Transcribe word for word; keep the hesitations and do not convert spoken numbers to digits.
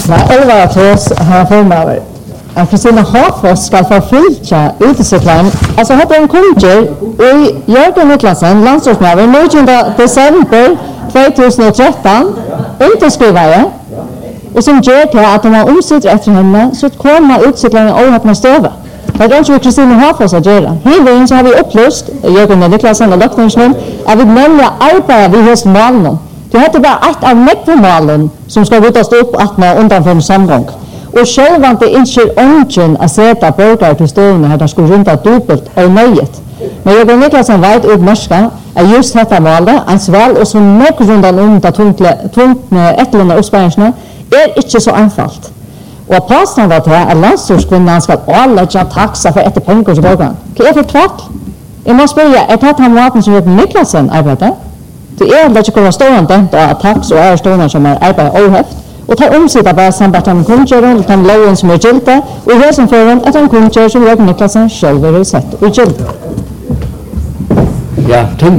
elva tås har förmåner. Att Kristina Hafors ska få fylka utecyklaren. Alltså hade en kunder i Jörgen Niklasen, landsortsnäven, nittonde december tjugotretton, underskrivare. Och som gör till att de har omsitter efter henne så kommer utcyklaren och öppna stöva. Det är inte Kristina Hafors att göra. Hela så har vi upplyst, Jörgen Niklasen och Lökningsnum, att vi nämligen arbetar vid höst malen. Det heter bara ett av nekvomalen som ska ryttas upp att man undanför samgång. Och självant är inte ången att sätta borgare till stövna här där skulle rynda dubbelt och nöjet. Men jag vill Niklasen vet utmärska att just detta målet, ens val och som nek rundan om det tvungna etterlunda uppspärringsna är inte så enfalt. Och att påstånda till att landstyrskvinnan ska avlägga taxa för ett pengar till borgaren. Vad är det för tvart? Jag måste börja, är det här maten som Jörgen Niklasen arbetar? Det är att det kommer att stå en dent av tax och är stående som är arbetar ohäft. Och ta omsitta bara sambart med kundgören och den loven som är gilda och i det som för en att en kundgör som Jörgen Niklasen själv är sett och gilda. Ja,